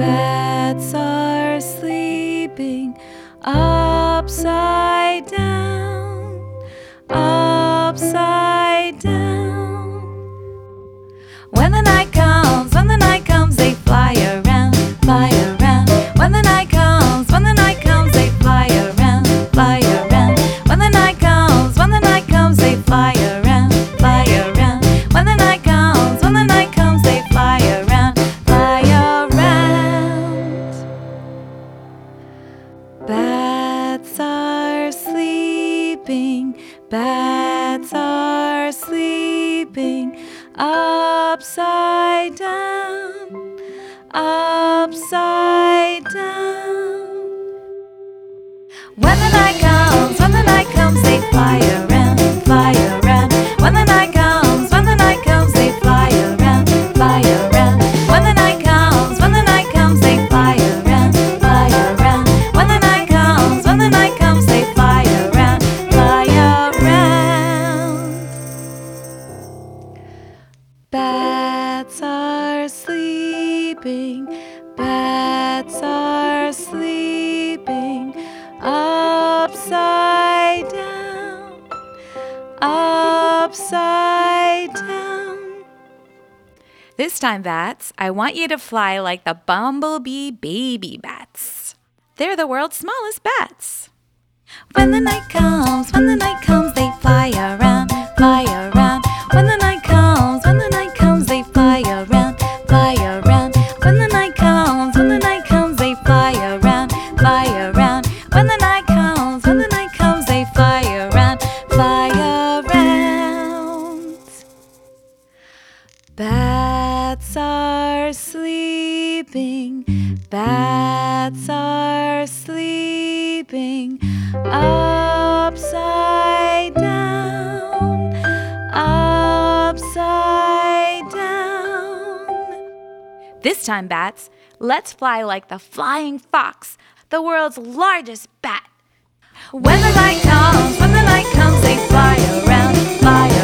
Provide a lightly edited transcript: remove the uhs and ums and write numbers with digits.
Bats are sleeping upside down, upside down. When the night comes, they fly around, fly around. When the night comes, they fly around, fly around. When the night comes, they fly around, fly around. When the night comes, they fly around, fly around. Bats are sleeping, bats are sleeping upside down, upside down. When the night comes, they fly around, fly around. When the night comes, they fly around, fly around. When the night comes, they fly around, fly around. When the night comes, they fly around, fly around. Bats are sleeping, bats are sleeping upside down, upside down. This time, bats, I want you to fly like the bumblebee baby bats. They're the world's smallest bats. When the night comes, they fly around, fly around. When the night comes, they fly around, fly around. When the night comes, they fly around, fly around. When the night comes, they fly around, fly around. Bats are sleeping, bats are sleeping upside down, upside down. This time, bats, let's fly like the flying fox, the world's largest bat. When the night comes, they fly around, fly around.